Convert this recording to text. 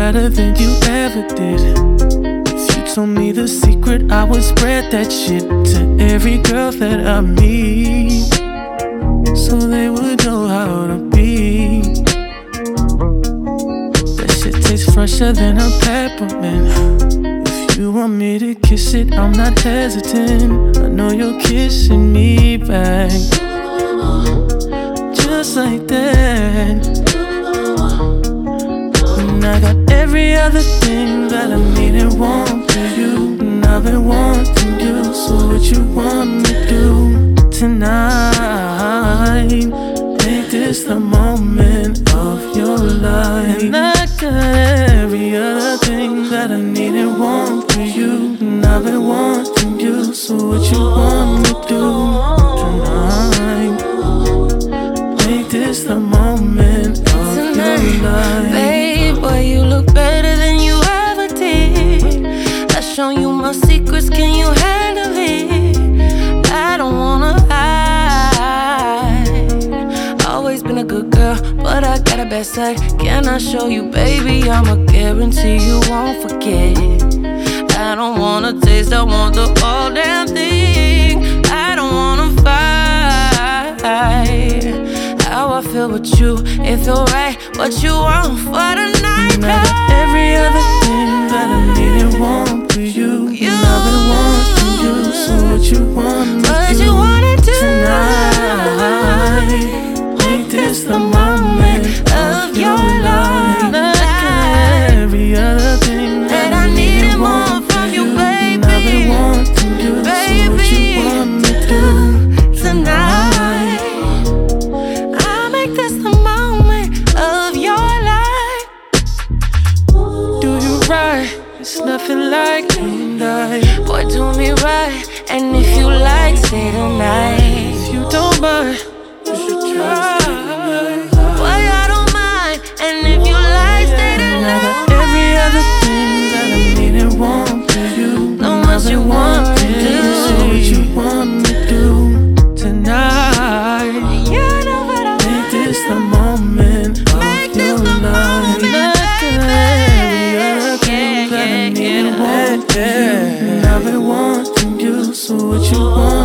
better than you ever did. If you told me the secret, I would spread that shit to every girl that I meet, so they would know how to be. That shit tastes fresher than a peppermint. If you want me to kiss it, I'm not hesitant. I know you're kissing me back, just like that. And I got every other thing that I need and want for you, and I've been wanting you. So what you want me to do tonight? Make this the moment of your life. And I got every other thing that I need and want for you, and I've been wanting you. So what you want me to do tonight? Make this the moment of your life. Babe, boy, you look better than you ever did. I've shown you my secrets, can you handle it? I don't wanna hide. Always been a good girl, but I got a bad side. Can I show you, baby? I'ma guarantee you won't forget. I don't wanna taste, I want the whole damn thing. I don't wanna fight. How I feel with you, it feel right. What you want for the night? And I got every other thing that I need and want for you, and I've been wanting you. So what you want me to do tonight? Make this the moment of your life. And I got every other thing that I need and want from you, baby. And I've been wanting you. So what you want me to do tonight? I'll make this the moment of your life. Do you right? It's nothing like you and I. Boy, do me right, and if you like, stay the night. If you don't mind, you should try. Boy, I don't mind, and if you like, stay the And I night. got every other thing that I need and want for you. Know what you want to do. So what you want me to do tonight? You know what I Make this the moment of your life. And I got every other thing that I need and want for you, and I've been wanting you. So what you want